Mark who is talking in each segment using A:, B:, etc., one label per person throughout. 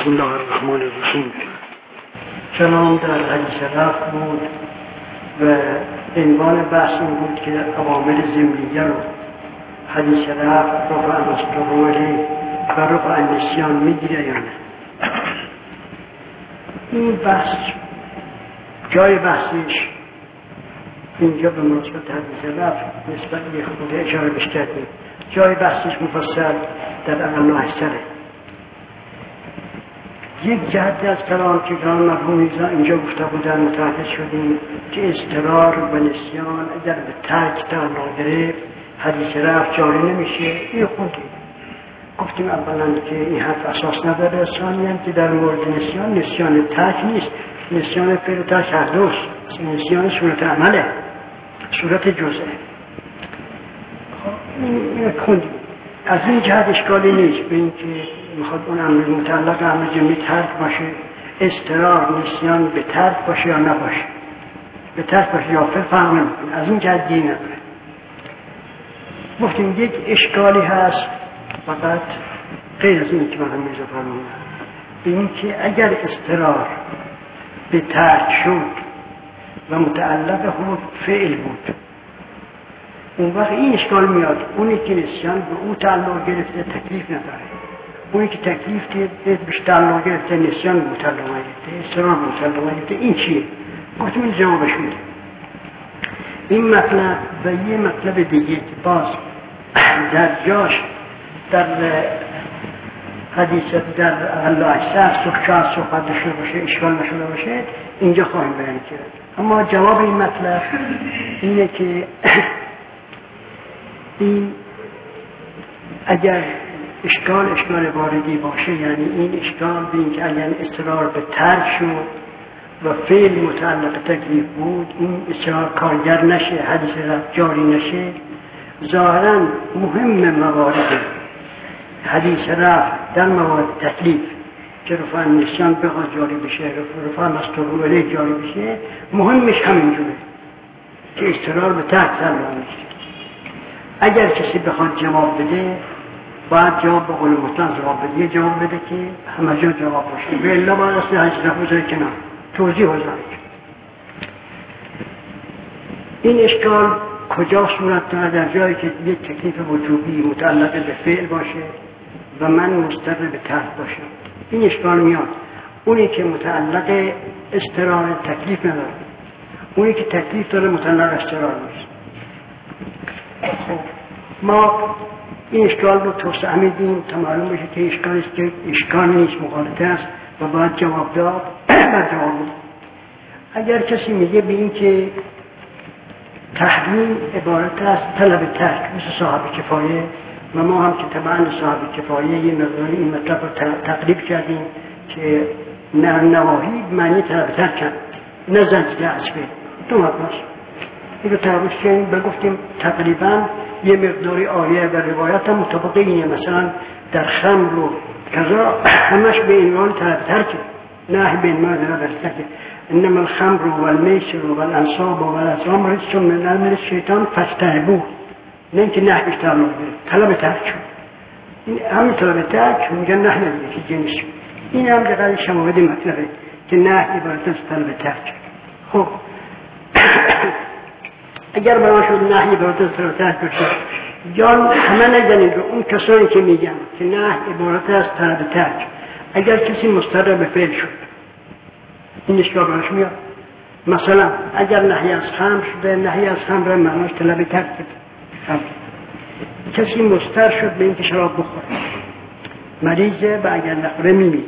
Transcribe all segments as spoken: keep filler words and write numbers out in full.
A: بسم الله الرحمن الرحیم.
B: کلام در حدیث رفع بود و عنوان بحث این بود که عوامل ضمنیه رو حدیث رفع رفع مستقبلی و رفع نسیان میگیره یا نه. این بحث جای بحثش اینجا به مناسبت حدیث رفع نسبت به خود اشاره بش کردیم. جای بحثش مفصل در اقل اکثره. یک جهتی از کلام که کلام مرحوم اینجا گفته بودن متوجه شدیم که اضطرار و نسیان اگر به ترک تعلق گرفت حدیث رفع جاری نمیشه. این خوندیم گفتیم اولا که این حرف اساس نداره، ثانیاً که در مورد نسیان نسیان ترک نیست، نسیان فعل ترک هر دوست، نسیان صورت عمله، صورت جزئه. این خوندیم. از این جهت اشکالی نیست به این که میخواد اون امر متعلق امر جمعی ترک باشه، اضطرار نسیان به ترک باشه یا نباشه، به ترک باشه یا فعل فرق نمیکنه. از این جهت گیری نداره. گفتیم یک اشکالی هست فقط غیر از این که من هم میزا فرمونم، به این که اگر اضطرار به ترک شد و متعلق خود فعل بود، اون وقت این اشکال میاد اونی که نسیان به او تعلق گرفته تکلیف نداره، اونی که تکلیف بهش تعلق گرفته نسیان به او تعلق گرفته، اضطرار به او تعلق گرفته، این چیه؟ گفتیم این جوابش میده. این مطلب و یه مطلب دیگه که باز در جاش در حدیث در اقل اکثر شاید صحبت داشته باشه، اشکال نشده باشه، اینجا خواهیم بیان کرد. اما جواب این مطلب اینه که این اگر اشکال اشکال واردی باشه، یعنی این اشکال به این که اگر اصرار به ترک شد و فعل متعلق تکلیف بود، این اصرار کارگر نشه، حدیث رفع جاری نشه، ظاهرا مهم موارد حدیث رفع در موارد تکلیف که رفع نسیان بخواد جاری بشه، رفع مستقبل علیه جاری بشه، مهمش همینجوره که اصرار به ترک تعلق نشه. اگر کسی بخواد جواب بده باید جواب به قول مطلق جواب بده، یه جواب بده که همه جا جواب باشه، به الا باید اصلا حدیث رفع بذاره کنار، توضیح بذاره. این اشکال کجا صورت داره؟ در جایی که یک تکلیف وجوبی متعلق به فعل باشه و من مضطر به ترک باشم، این اشکال میاد. اونی که متعلق اضطرار تکلیف نداره، اونی که تکلیف داره متعلق اضطرار نیست. ما این اشکال رو توسعه میدیم تا معلوم بشه که اشکال است که اشکال نیست، مغالطه است و باید جواب داد و جواب داد. اگر کسی میگه به این که تحریم عبارت از طلب ترک مثل صاحب کفایه و ما هم که طبعا صاحب کفایه یه مقداری این مطلب رو تقریب کردیم که نواهی معنی طلب ترک کرد، نه زنجیره عصبه، دو مطلب این رو تقریب کردیم. بگفتیم تقریبا یه مقداری آیه و روایت هم مطابق اینه. مثلا در خمر و کذا همش به عنوان طلب ترکه، نه به عنوان طلب ترکه. انما الخمر والمیسر والانصاب والازلام رجس من عمل الشیطان فاجتنبوه، نه اینکه نه بیش تعلق گرفت، طلب ترک شد. این همین طلب ترک میگن نه نمیگه که جنس شد. این هم دقیقا شواهد مطلبه که نه عبارت از طلب ترک. خب اگر برای شد نهی عبارت از طلب ترک باشه، یا همه نگنید رو اون کسانی که میگن که نه عبارت از طلب ترک، اگر کسی مضطر به فعل شد این اشکال براش میاد. مثلا اگر نهی از خمر شده، نهی از خمر معناش طلب ترک بده. کسی مضطر شد به این که شراب بخوره، مریضه و اگر نخوره میمیره،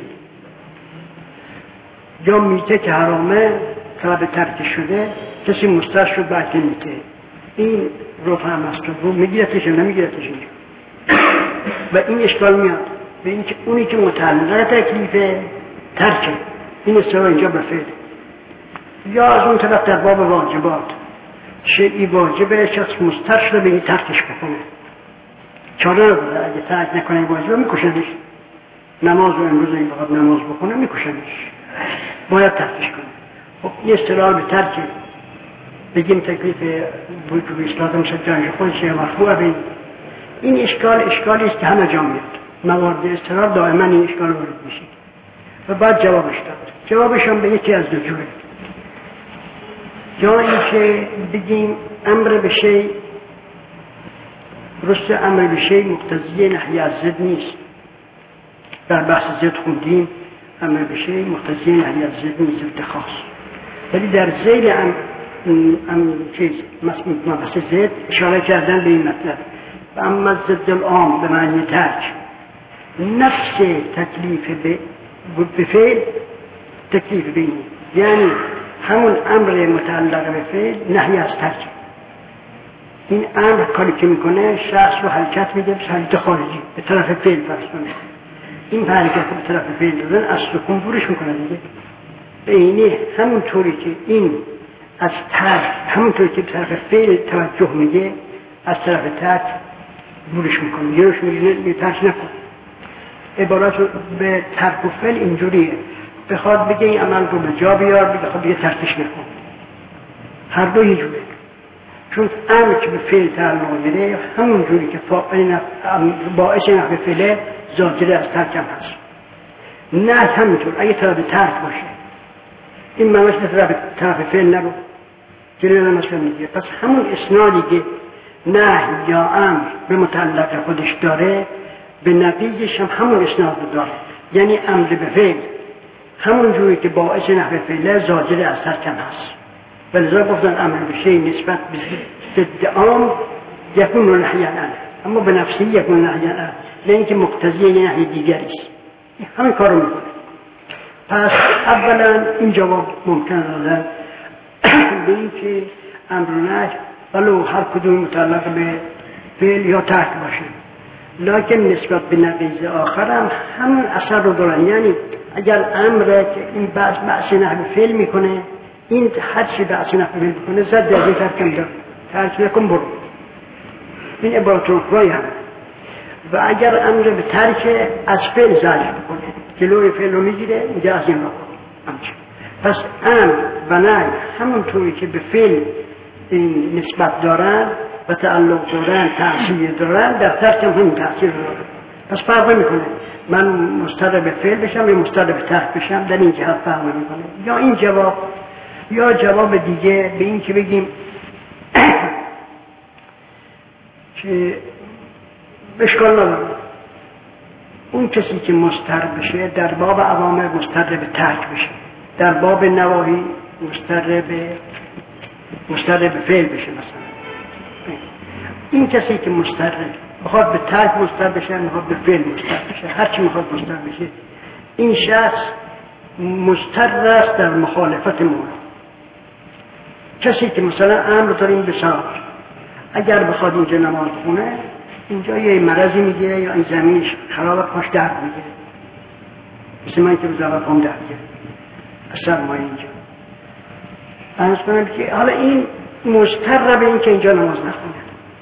B: یا میته که حرامه طلب ترک شده، کسی مضطر شد به اکل میته، این رفع مستقبل میگیرتش یا نمیگیرتش اینجا. و این اشکال میاد به این که اونی که متعلق تکلیفه ترکه، این اصطلاح اینجا بفعل. یا از اون طرف در باب واجبات شیئی واجبه، شخص مضطر شده به این ترکش بکنه، چاره رو بده، اگه ترک نکنه واجبه میکشنش. نماز رو امروز این بخواد نماز بکنه میکشنش، باید ترکش کنه. خب این اصطلاح به ترکه بگیم تکلیف وجوبی اصلاح مثل جانش خودش مرفوع بین. این اشکال اشکالی است که همه جا میاد، موارد اضطرار دائما این اشکال وارد میشه. و بعد جوابش داد. جوابش هم به یکی از دو جوره. یا اینکه بگیم امر به شی درست، امر به شی مقتضی نهی از ضد نیست. در بحث ضد خوندیم امر به شی مقتضی نهی از ضد نیست، ضد خاص. ولی در ذیل ام ام چیز مبحث ضد اشاره کردن به این مطلب. و اما ضد العام به معنی ترک، نفس تکلیف به به فعل تکلیف به این، یعنی همون امر متعلق به فعل نهی از ترک. این امر کاری که میکنه شخص رو حرکت میده به حالت خارجی به طرف فعل فرض کنه. این حرکت به طرف فعل دادن از سکون دورش میکنه دیگه. به اینه همون طوری که این از ترک، همون طوری که به طرف فعل توجه میده از طرف ترک دورش میکنه، یهوش میگه ترک نکن. عبارت به ترک و فعل اینجوریه، بخواد بگه این عمل رو به جا بیار، بخواد بگه ترکش نکن. هر دو یه جوره. چون امر که به فعل تعلق میده همون جوری که باعث نفع فعله زاجره از ترکم هست. نه همینطور اگه طرف ترک باشه این معنیش به طرف فعل نرو جلوی مثلا میگه. پس همون اسنادی که نه یا امر به متعلق خودش داره به نقیضش هم همون اسناد داره، یعنی امر به فعل همون جوری که باعث نفع فعله زاجره از ترکم هست. ولذا گفتن امر به شیء نسبت به ضد عام یکون نهی عنه، اما به نفسی یکون نهی عنه، نه اینکه مقتضی یه نهی دیگری است. همین کارو میکنه. پس اولا این جواب ممکن دادن به این که امر و نهی ولو هر کدوم متعلق به فعل یا ترک باشه، لکن نسبت به نقیض آخر هم همون اثر رو دارن. یعنی اگر امره که این بعض بعض نهی فعل میکنه، این هر چی به اصل نفع فعل بکنه زد در این ترکم دار ترک نکن برو. این عبارت اخرای هم. و اگر امر به ترک از فعل زجر بکنه جلوی فعل رو میگیره، اینجا از این را کن. پس امر و نهی همون طوری که به فعل این نسبت دارن و تعلق دارن تأثیر دارن در ترک هم همین تأثیر دارن. پس فرق میکنه من مستر به فعل بشم یا مستر به ترک بشم، در این جهت فرق میکنه. یا این جواب یا جواب دیگه به این که بگیم که اشکال نداره اون کسی که مستر بشه در باب عوامر مستر به ترک بشه، در باب نواهی مستر به مستر به فعل بشه. مثلا این کسی که مستر بخواد به ترک مستر بشه، میخواد به فعل مستر بشه، هر چی میخواد مستر بشه، این شخص مستر است در مخالفت مولا. کسی که مثلا امر داریم به صلاح، اگر بخواد اینجا نماز خونه، اینجا یه مرضی میگیره یا این زمینش خراب پاش درد میگیره، مثل من که به زبط هم درد میگیره اصلا ما اینجا ارز کنم که حالا این مستر به این که اینجا نماز نخونه.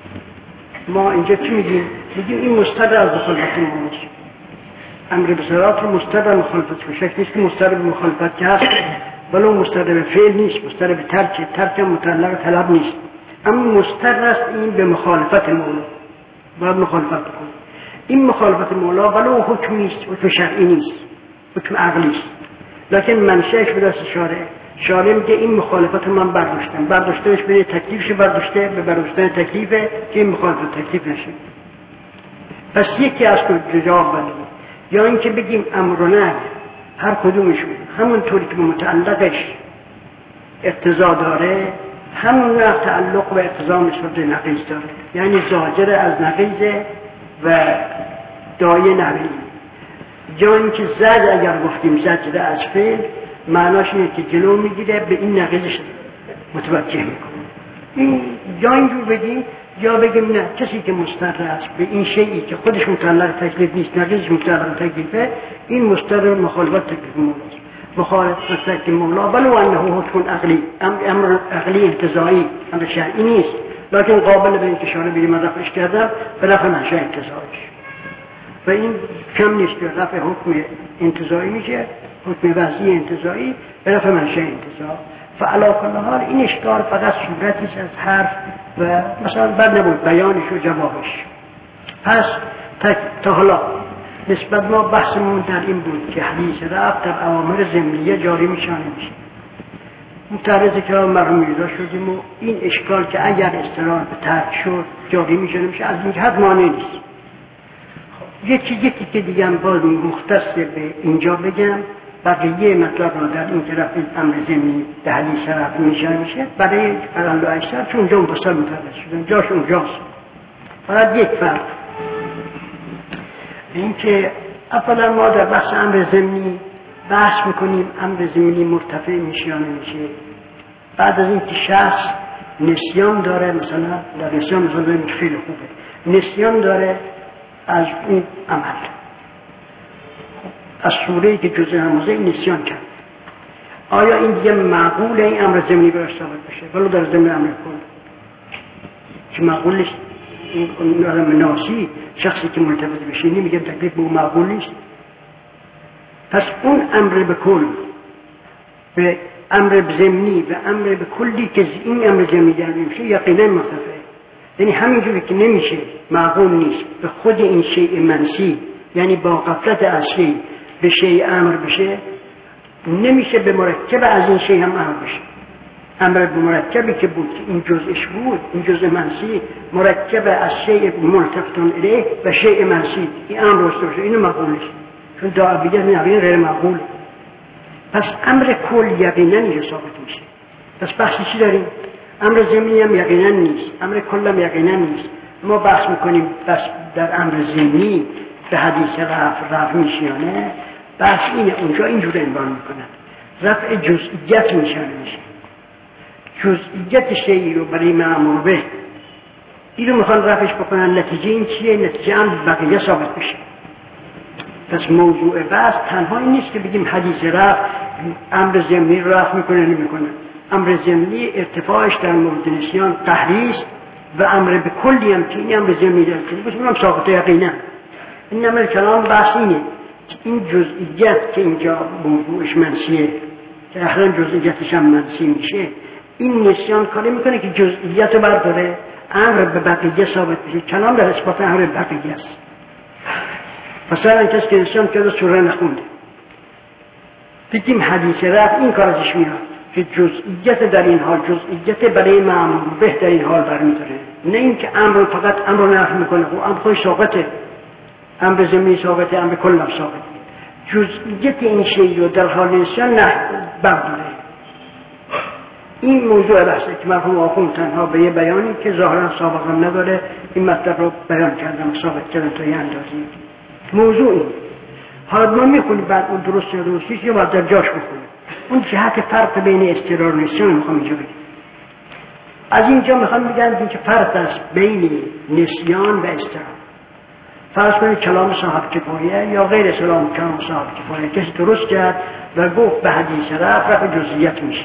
B: ما اینجا چی میگیم؟ میگیم این مستر از مخالفت مولاست. امر به صلاح رو مستر به مخالفت به شکل نیست که مستر به مخالفت که هست، ولو مستر به فعل نیست، مستر به ترک، ترک متعلق طلب نیست، اما مستر است این به مخالفت مولا، باید مخالفت بکنه. این مخالفت مولا ولو حکم نیست، حکم شرعی نیست، حکم عقلی است، لکن منشأش به دست شارع. شارع میگه این مخالفت من برداشتم، برداشتنش به تکلیفش برداشته، به برداشتن تکلیفه که این مخالفت تکلیف نشه. پس یکی از دو جواب بدیم، یا اینکه بگیم امر و نهی هر کدومشون همون طوری که متعلقش اقتضا داره همون نوع تعلق و اقتضا نسبت به نقیض داره، یعنی زاجر از نقیض و دایه نقیض. یا اینکه زد اگر گفتیم زجر از فعل معناش اینه که جلو میگیره به این نقیضش متوجه میکنه. این یا اینجور بگیم یا بگیم نه، کسی که مستر است به این شیئی که خودش متعلق تکلیف نیست، نقیضش متعلق تکلیفه، این مستر مخالفت تکلیف مولاست، مخالفت تکلیف مولا ولو انه حکم عقلی، امر عقلی انتزاعی، امر شرعی نیست، لکن قابل به این که شانه بگیم من رفعش کردم به رفع منشأ انتزاعیش، و این کم نیست که رفع حکم انتزاعی میشه، حکم وضعی انتزاعی به رفع منشأ انتزاع. فعلا کل حال این اشکال فقط صورتیش از حرف و مثلا بد نبود بیانش و جوابش. پس تا حالا نسبت ما بحثمون در این بود که حدیث رفع در اوامر ضمنیه جاری میشه نمیشه. متعرض که مرحوم میرزا شدیم و این اشکال که اگر استقرار به ترک شد جاری میشه نمیشه از این جهت مانع نیست. یکی یکی که دیگه هم باز مختص به اینجا بگم، بقیه مطلب رو در این طرف امر ضمنی به حدیث رفع میشه نمیشه برای اقل و اکثر چون اونجا مفصل متعرض شدن جاش اونجاست. فقط یک فرق این که اولا ما در بحث امر ضمنی بحث میکنیم امر ضمنی مرتفع میشه یا نمیشه. بعد از اینکه شخص نسیان داره، مثلا در نسیان مثلا داریم خیلی خوبه، نسیان داره از این عمل، از سوره‌ای که جزء هموزه نسیان کرد، آیا این دیگه معقول این امر ضمنی براش ثابت بشه؟ ولو در ضمن امر کل که معقول نیست. این آدم ناسی شخصی که مرتبط بشه نمیگم تکلیف به معقول نیست. پس اون امر به کل به امر ضمنی و امر به کلی که این امر ضمنی در میشه یقینا مرتفعه. یعنی همینجوری که نمیشه معقول نیست به خود این شیء منسی، یعنی با غفلت از شیء به شیء امر بشه، نمیشه به مرکب از این شیء هم امر بشه. امر به مرکبی که بود که این جزءش بود، این جزء منسی مرکب از شیء ملتفتون الیه و شیء منسی، این امر رسته بشه، اینو معقول نیست چون دعویت یقینا غیر معقول. پس امر کل یقینا اینجا ثابت میشه. پس بحثی چی داریم؟ امر ضمنی هم یقینا نیست، امر کل هم یقینا نیست. ما بحث میکنیم بس در امر ضمنی به حدیث رفع رفع میشه یا نه. بحث اینه اونجا اینجور عنوان میکنن رفع جزئیت میشه نمیشه. جزئیت شیئی رو برای مأمور به این رو میخوان رفعش بکنن، نتیجه این چیه؟ نتیجه هم بقیه ثابت بشه. پس موضوع بحث تنها این نیست که بگیم حدیث رفع امر ضمنی رو رفع میکنه نمیکنه. امر ضمنی ارتفاعش در مورد نسیان قهری است و امر به کلی هم که این امر ضمنی داره که بسیم هم ثابت یقینا. این امر کلام بحث اینه که این جزئیت که اینجا موضوعش منسیه که اخیراً جزئیتش هم منسی میشه، این نسیان کاری میکنه که جزئیت رو برداره امر به بقیه ثابت بشه. کلام در اثبات امر بقیه است. مثلا کسی که نسیان کرده سوره نخونده، بگیم حدیث رفع این کار ازش میاد که جزئیت در این حال جزئیت برای مأمور به در این حال برمیداره، نه اینکه امر فقط امر رو نفی میکنه. خب امر خودش ثابته، امر ضمنی ثابته، امر کل هم ثابته. جزئیت این شیء رو در حال نسیان نه برداره. این موضوع بحثه که مرحوم آخوند تنها به یه بیانی که ظاهرا سابقا نداره این مطلب رو بیان کردم، ثابت کردم تا یه اندازی. موضوع این حالا ما میخونیم بعد اون درست یا درستیش یا باید در جاش بخونیم. اون جهت فرق بین اضطرار و نسیان میخوام اینجا بگیم. از اینجا میخوام بگم که فرق است بین نسیان و اضطرار. فرض کنید کلام صاحب کفایه یا غیر سلام کلام صاحب کفایه کسی درست کرد و گفت به حدیث رفع رفع جزئیات میشه.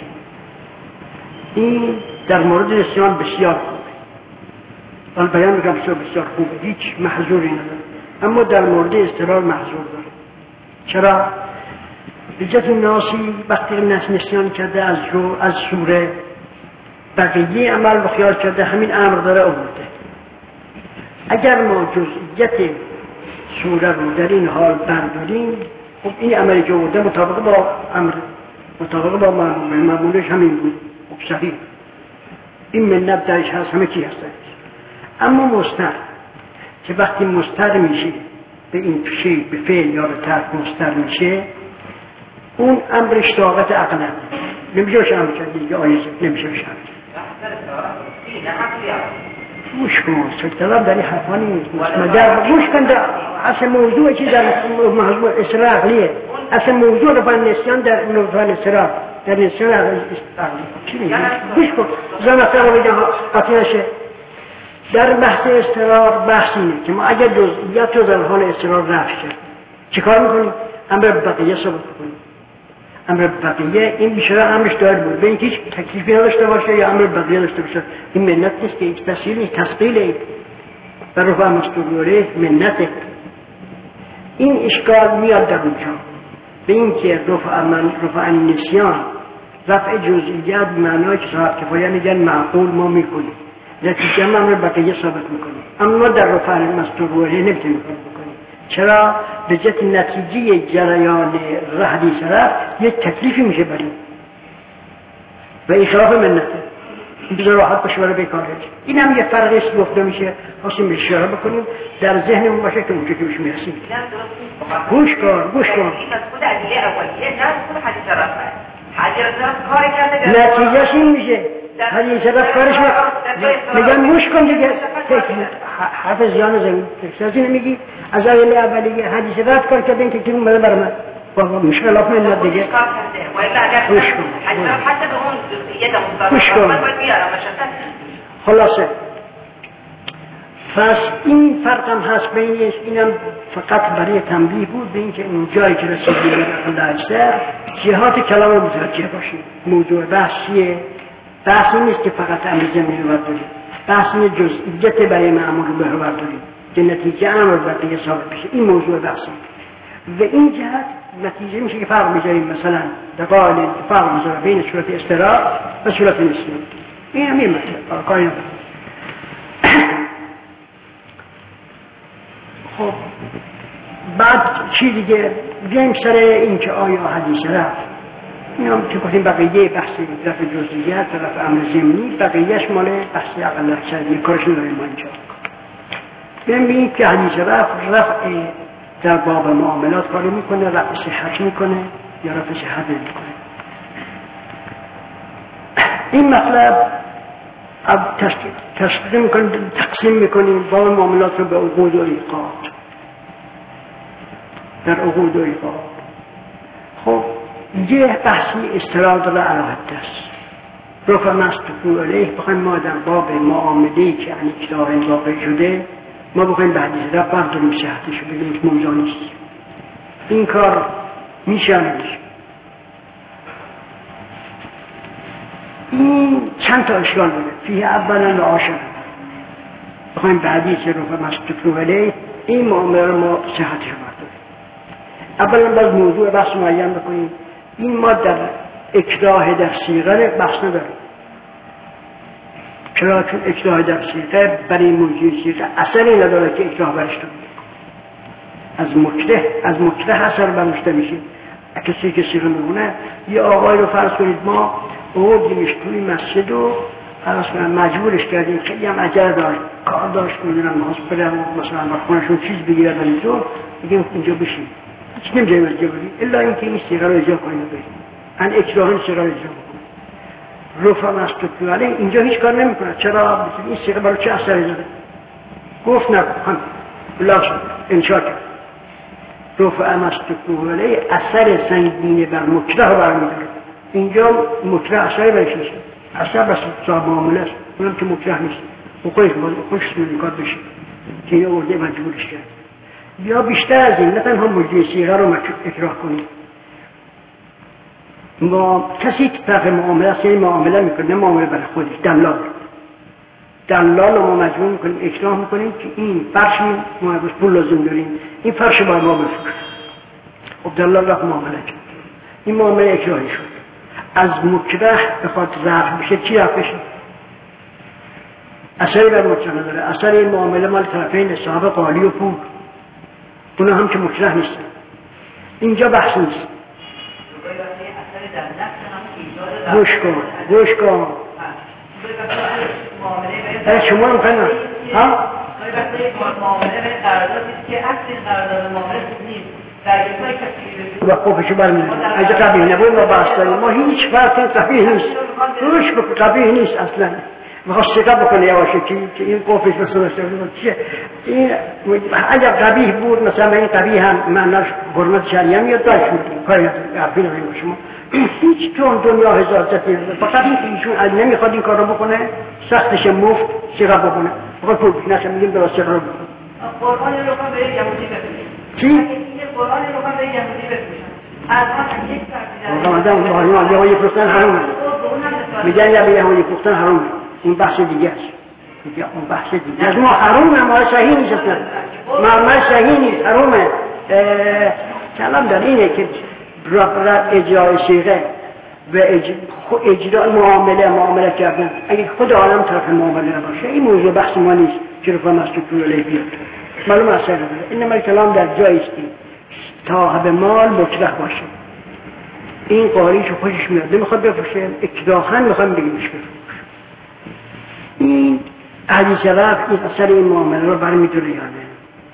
B: این در مورد نسیان بسیار خوبه، من بیان میگم بسیار بسیار خوبه، هیچ محظوری نداره. اما در مورد اضطرار محظور داره. چرا؟ بجت ناسی وقتی نسیان کرده از جو از سوره بقیه عمل و خیال کرده همین امر داره آورده. اگر ما جزئیت سوره رو در این حال برداریم، خب این عملی که آورده مطابق با امر مطابق با معمولش همین بود، خب صحیح. این منت درش هست، همه چی هست. اما مستر که وقتی مستر میشه به این شیء به فعل یا به ترک مستر میشه، اون امرش طاقت عقل نداره، نمیشه بشه امر کرد دیگه آیزه نمیشه بشه امر گوش کن سلطلب در این حرفانی مدر گوش کن در اصل موضوع چی در موضوع اصرار عقلیه. اصل موضوع رفع نسیان در موضوع اصرار در نسیان عقلی چی میگه؟ گوش کن زمستر رو بگم قطعی نشه. در بحث اضطرار بحث اینه که ما اگر جزئیات رو در حال اضطرار رفع کرد چه کار میکنیم؟ امر بقیه ثابت کنیم. امر بقیه این بیشتر امرش دار بود به اینکه هیچ تکلیفی نداشته باشه یا امر بقیه داشته باشه. این منت نیست که یک تسهیل نیست، تسقیله و رفع مستقوره منته. این اشکال میاد در اونجا به اینکه رفع من رفع نسیان رفع جزئیات معنای که صاحب کفایه میگن معقول ما میکنیم، نتیجه امر بقیه ثابت میکنیم. اما در رفع مستقوره نمیتونیم بکنیم. چرا؟ به جهت نتیجه جریان حدیث رفع یک تکلیفی میشه بریم و این خلاف منته، این بذار راحت باشه برای بیکاره. این هم یه فرقی است گفته میشه، خواستیم به اشاره بکنیم در ذهنمون باشه که اونجا که بهش میرسیم. گوش کن گوش کن نتیجهش این میشه حدیث رفع کارش میگن گوش کن دیگه، حرف زیان زمین تکسازی نمیگی از اول اولیه حدیث رفع کار کردن که تیم بده برای من بابا مشکلات من دیگه. گوش کن گوش کن خلاصه. پس این فرق هم هست بینش، اینم فقط برای تنبیه بود به اینکه اون جایی که رسیدیم به اجزر جهات کلام متوجه باشیم. موضوع بحثیه، بحثی نیست که فقط امر زمین رو برداریم، بحثی جزئیت برای معمول رو برداریم که نتیجه امر بقیه ثابت بشه. این موضوع بحثی و این جهت نتیجه میشه که فرق میذاریم مثلا در قائل فرق میذاریم بین صورت استراحت و صورت نسبی. این همین مطلب کاری نداره. خب بعد چی دیگه بیایم سر این که آیا حدیث رفع، این هم که گفتیم بقیه بحث رفع جزئیات و رفع امر ضمنی، بقیهش مال بحث عقل اکثری کارش نداریم ما اینجا. بیایم ببینیم که حدیث رفع رفع در باب معاملات کاری میکنه، رفع صحت میکنه یا رفع صحت نمیکنه. این مطلب تشکیل میکنیم، تقسیم میکنیم باب معاملات رو به عقود و ایقاد. در عقود و ایقاد خب یه بحثی استراد را علاقت است رفع مستقو علیه. بخوایم ما در باب معاملی که یعنی اکتار واقع شده ما بخوایم به حدیث رفع برداریم صحتش رو بگیم که موضوع نیست. این کار میشه نمیشه. این چند تا اشکال داره. فیه اولا و آشرا بخوایم به حدیث رفع مستقو علیه این معامله رو ما صحتش رو برداریم. اولا باز موضوع بحث معین بکنیم. این ما در اکراه در صیغه بحث نداریم. چرا؟ چون اکراه در صیغه برای موضوع صیغه اثری نداره که اکراه برش داریم. از مکره از مکره اثر برمشته میشه. کسی که صیغه میمونه یه آقای رو فرض کنید ما آوردیمش توی مسجد و فرض کنید مجبورش کردیم، خیلی هم عجله داشت، کار داشت، میدونم میخواست برم مثلا با خونشون چیز بگیرد ولی تو بگیم اینجا بشین هیچ نمی‌جایم از جبری الا اینکه این صیغه رو اجرا کنیم بریم ان اکراه این صیغه رو اجرا کنیم. رفع مستقو علیه اینجا هیچ کار نمیکنه. چرا؟ این صیغه برای چه اثری داره؟ گفت نکن بلاش انشا کرد. رفع مستقو علیه اثر سنگینی بر مکره رو برمیداره. اینجا مکره اثری برش نیست، اثر بس صاحب معامله است، اونم که مکره نیست و خودش خوش سمونیکار بشه که این ارده مجبورش کرد. یا بیشتر از این نه تنها موضوع صیغه رو اکراه کنیم، ما کسی که طرف معامله است یعنی معامله میکنه معامله برای خودش دلال دلال رو ما مجبور میکنیم اکراه میکنیم که این فرشی ما بس پول لازم داریم این فرش باید ما بفروش. خب دلال رفت معامله کرد، این معامله اکراهی شد. از مکره بخواد رفع بشه چی رفع بشه؟ اثری بر مکره نداره. اثر این معامله مال طرفین صاحب قالی و پول، اونا هم که مکره نیستن. اینجا بحث نیست. گوش کن گوش کن شما هم کنن ها؟ معامله به قرارداد نیست که اصل قرارداد معامله نیست در جزای کسی و خوفشو برمیدن اگه قبیه نبود ما بحث داریم. ما هیچ فرقی قبیه نیست. گوش کن قبیه نیست اصلا. میخواست شکا بکنه یواشه که این قفش بسرسته بود چیه این اگر قبیه بود مثلا این قبیه هم معناش حرمت شریعه میاد داشت بود کاری نداره با شما هیچ چون دنیا هزار زتی فقط این که ایشون از نمیخواد این کار رو بکنه سختش مفت شکا بکنه فقط پول نشه میگیم درست شکا رو بکنه. قرآن رو کن به یهودی بفروشن چی؟ قرآن رو کن به یهودی بفروشن از هم یک فرقی داره قرآن رو یهودی بفروشن حرامه میگن یا به یهودی بفروشن حرامه. این بحث دیگه است. دیگه اون بحث دیگه است. ما حرومه ما صحیح نیست اصلا. ما ما صحیح نیست حرومه. کلام در اینه که اجرای صیغه و اجرای معامله معامله کردن اگه خود عالم طرف معامله نباشه این موضوع بحث ما نیست که رفع مستقو علیه بیاد. معلوم اثر نداره. اینما کلام در جایی است که صاحب مال مطلق باشه، این قاریشو خوشش میاد نمیخواد بفروشه، اکراها میخوام بگیمش بفروش. این حدیث رفت این اثر این معامله رو برمی‌داره یا نه؟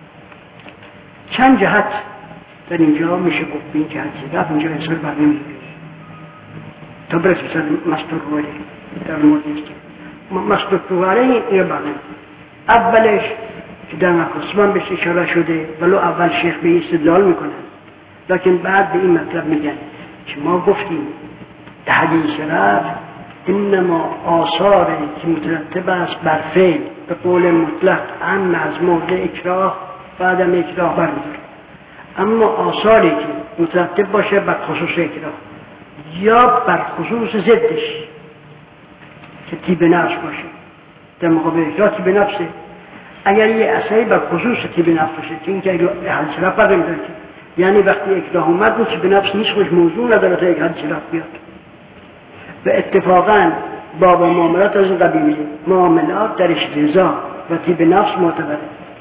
B: چند جهت در اینجا میشه گفت این که حدیث رفت اینجا اثر برنمی‌داره تا برسه سر مستور روی در مورد است که مستور روی این برنامه اولش که در مقصمان بهش اشاره شده ولو اول شیخ به استدلال میکنن، لکن بعد به این مطلب میگن که ما گفتیم در حدیث رفت انما آثاری که مترتب است بر فعل به قول مطلق ان از مورد اکراه بعدم اکراه برمیداره، اما آثاری که مترتب باشه بر خصوص اکراه یا بر خصوص ضدش که تیب نفس باشه در مقابل اکراه تیب نفسه، اگر یه اثری بر خصوص تیب نفس باشه که این که حدیث رفت برمیداره، یعنی وقتی اکراه اومد اون تیب نفس نیست، خوش موضوع نداره تا یک حدیث رفت بیاد. و اتفاقا باب معاملات از این قبیله معاملات درش رضا و تیب نفس معتبره.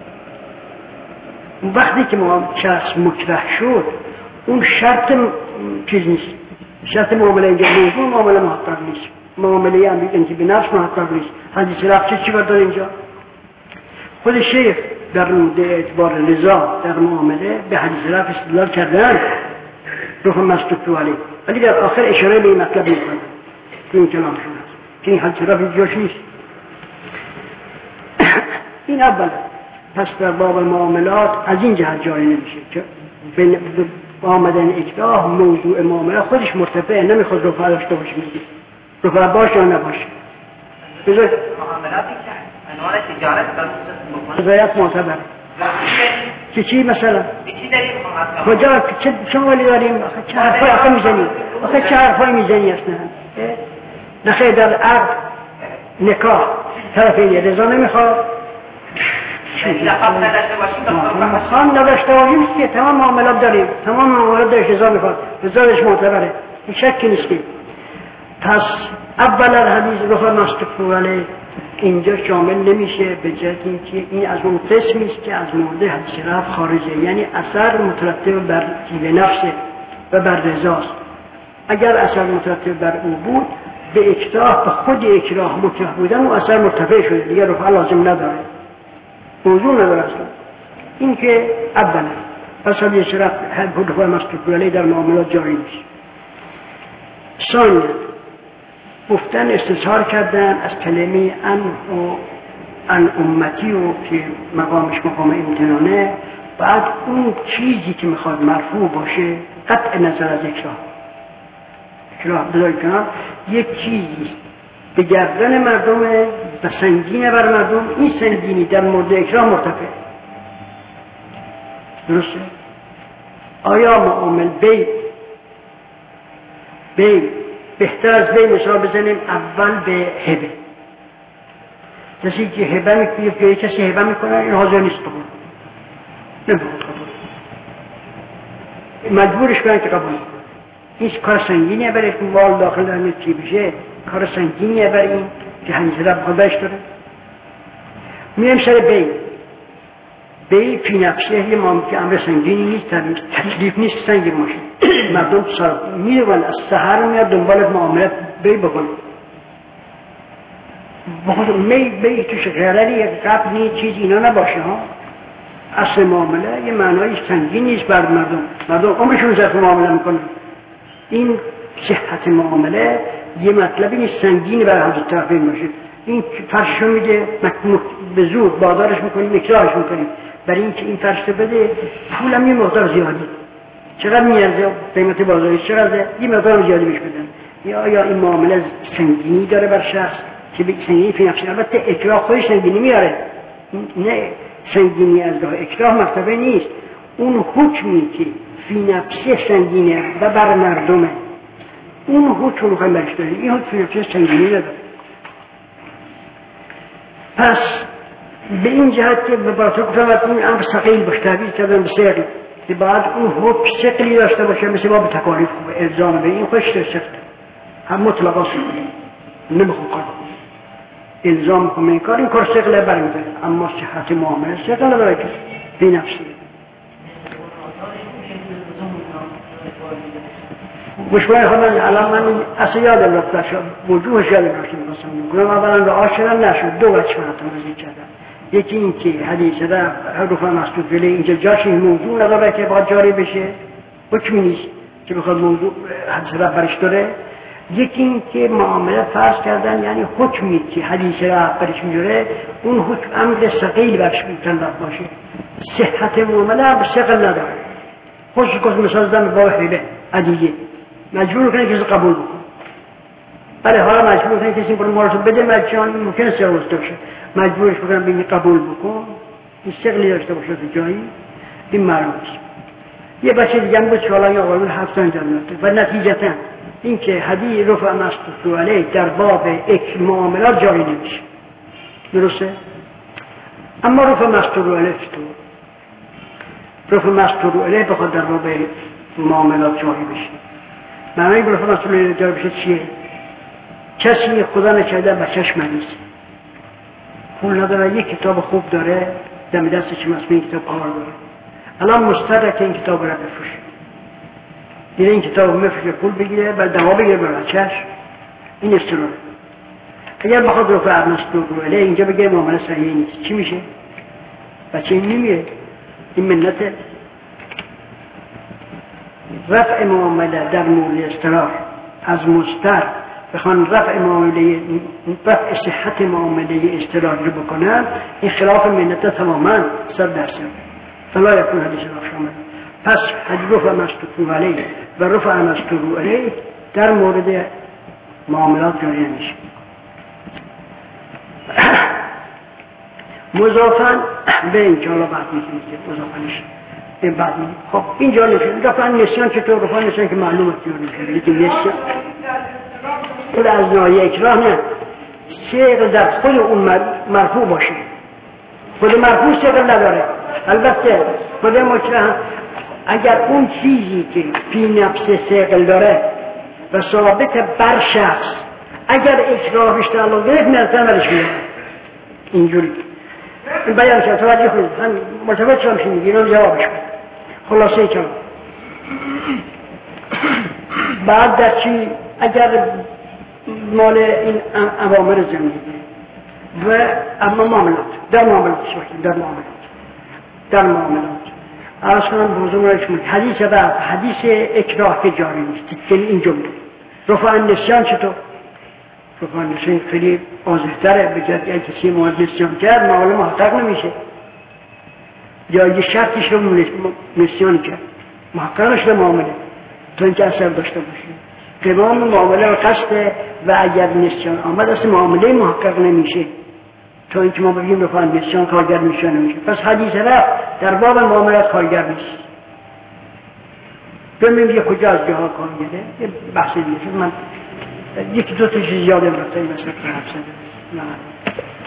B: وقتی که شخص مکره شد اون شرط چیز نیست، شرط معامله اینجا موضوع معامله محقق نیست، معامله هم این تیب نفس محقق نیست. حدیث رفت چی بردار اینجا؟ خود شیخ در مورد اعتبار رضا در معامله به حدیث رفت استدلال کردن روح مستوفی علیه، ولی در آخر اشاره به این مطلب میکنن که این کلامشون هست که این حدیث رفت اینجاش نیست. این اول. پس در باب معاملات از این جهت جاری نمیشه که به آمدن اکراه موضوع معامله خودش مرتفع نمیخواد رفع داشته باشه، میگه رفع باشه یا نباشه. بذار
A: معاملاتی که عنوان تجارت در
B: رضایت معتبره که چی مثلا
A: چی داریم
B: کجا چه شمالی داریم چه حرفای آخه میزنی آخه چه حرفای میزنی اصلا نخیر در عقد نکاح طرفین رضا نمیخواد خان نداشته باشیم که تمام معاملات داریم، تمام معاملات داشت رضا میخواد، رضایش معتبره، این شکی نیست. پس اول حدیث رفع مستوفی علیه اینجا شامل نمیشه به جهت اینکه این از اون قسمی است که از مورد حدیث رفع خارجه، یعنی اثر مترتب بر تیب نفسه و بر رضاست. اگر اثر مترتب بر او بود به اکراه به خود اکراه مکره بودن و اثر مرتفع شده دیگر رفع لازم نداره، موضوع نداره اصلا. این که اولا پس حدیث رفع رفع مستوفی علیه در معاملات جاری میشه. ثانیا گفتن استظهار کردن از کلمه ان و ان امتی و که مقامش مقام امتنانه، بعد اون چیزی که میخواد مرفوع باشه قطع نظر از اکراه اکراه بذاری کنم یک چیزی به گردن مردم و سنگینه بر مردم، این سنگینی در مورد اکراه مرتفع. درسته؟ آیا معامل بی بی بهتر از بی مثال بزنیم اول به هبه، کسی که هبه میکنه که کسی هبه میکنه این حاضر نیست قبول نمیخواد قبول مجبورش کنن که قبول کنه. این کار سنگینیه برای این وال داخل در چی بشه، کار سنگینیه برای این که هنیزه را بخوادش داره. میرم سر بی بی فی نفسه یه مام که امر سنگینی نیست، تکلیف نیست سنگین باشه. مردم میرون از سحر میاد دنبال معاملت بی بکنه بخود می بی توش غرری یک قبلی چیز اینا نباشه ها. اصل معامله یه معنای سنگین نیست بر مردم، مردم عمرشون زرف معامله میکنن. این صحت معامله یه مطلبی نیست سنگینی بر همه طرفین باشه. این فرششو میده به زور بادارش میکنیم اکراهش میکنیم برای اینکه این فرش بده پولم یه مقدار زیادی چقدر میارزه قیمت بازاری چقدره یه مقدار زیادی بهش بدن. یا یا این معامله سنگینی داره بر شخص که به سنگینی فی نفسی، البته اکراه خودش سنگینی میاره، نه سنگینی از راه اکراه مرتبه نیست، اون حکمی که فی نفسی سنگینه و بر مردمه اون حکم رو خواهیم برش داریم، این حکم فی نفسی سنگینی نداره. پس به این جهت که به باطل گفتم این امر ثقیل باشه تعبیر کردن به ثقل که بعد اون حکم ثقلی داشته باشه مثل باب تکالیف خوبه الزام به این خوش داشته هم مطلقا سنگینی نمیخون کنم الزام کنه این کار این کار ثقل برمی‌داره، اما صحت معامله ثقل داره که بی نفسی. مشکل خودم الان من اصلا یادم رفت شد وجوهش یادم رفت می‌خواستم بگم. اولا به آشران نشد، دو وجه من ذکر کردم. یکی این که حدیث در حروف مسدود بله اینجا جاش این موضوع نداره که باید جاری بشه، حکمی نیست که بخواد موضوع حدیث را برش داره. یکی این که معامله فرض کردن یعنی حکمی که حدیث را برش میجوره اون حکم امر ثقیل برش میتونن باشه. صحت معامله هم ثقل نداره. خوش کس مثال زدن با حیله عدیه مجبور کنه کسی قبول بکنه. بله حالا مجبور کنه کسی برای مارسو بده مجان ممکنه سروسته باشه، مجبورش بکنم بینی قبول بکن، این ثقلی داشته باشه تو جایی، این معلوم است. یه بچه دیگه هم بود که حالا یا آقایون هفت انجام می‌داد و نتیجتا این که حدیث رفع مسدود علیه در باب اک معاملات جاری نمیشه، درسته؟ اما رفع مسدود علیه تو رفع مسدود علیه بخواد در باب معاملات جاری بشه، معنی رفع مسدود علیه جاری بشه چیه؟ کسی خدا نکرده بچهش مریضه، پول نداره، یک کتاب خوب داره دم دستش مسئول این کتاب کار داره، الان مستعده که این کتاب را بفروشه، دیره این کتاب رو مفروشه پول بگیره و دوا بگیره به بچهش، این استراره. اگر بخواد رفع مسدود علیه اینجا بگیره معامله صحیح نیست، چی میشه؟ بچه این نمیره، این منته. رفع معامله در مورد استرار از مستر بخوان رفع معامله رفع صحت معامله استرار رو بکنن، این خلاف منت تماما صد درصد فلا یکون حدیث را شامل. پس حدیث رفع مسدود علیه و رفع مسدود علیه در مورد معاملات جاری نمیشه. مضافاً به این جالا بعد میکنید که مضافاً نشه این بعد میکنید. خب این جا نشه رفع نسیان چطور؟ رفع نسیان که معلومه جاری نشه، لیکن نسیان خود از ناحیه اکراه نه، ثقل در خود اون مرفوع باشه، خود مرفوع ثقل نداره. البته خود مکره اگر اون چیزی که فی نفس ثقل داره و ثابت بر شخص اگر اکراهش تعلق داره مرتبه برش میاد اینجوری این بیان شد. توجه کنید هم مرتبط شما شنید اینو جوابش کنید. خلاصه کم بعد در چی اگر مال این اوامر زندگی و اما معاملات در معاملات شوید در معاملات در معاملات اصلا بوزم را شما حدیث بعد حدیث اکراه که جاری نیست که این جمله رفع نسیان چطور؟ رفع نسیان خیلی واضح‌تره، بجد اگه کسی مواد نسیان کرد معامله محقق نمیشه، یا یه شرطش رو نسیان کرد محقق نشده معامله تا اینکه اثر داشته باشه. قوام معامله و قصد و اگر نسیان آمد اصلا معامله محقق نمیشه تا اینکه ما بگیم رفع نسیان کارگر نسیان نمیشه. پس حدیث رفع در باب معاملات کارگر نیست. ببینیم یه کجا از جاها کارگره یه بحث دیگه من یکی دو تا چیز یادم رفته این مثلا که حفظه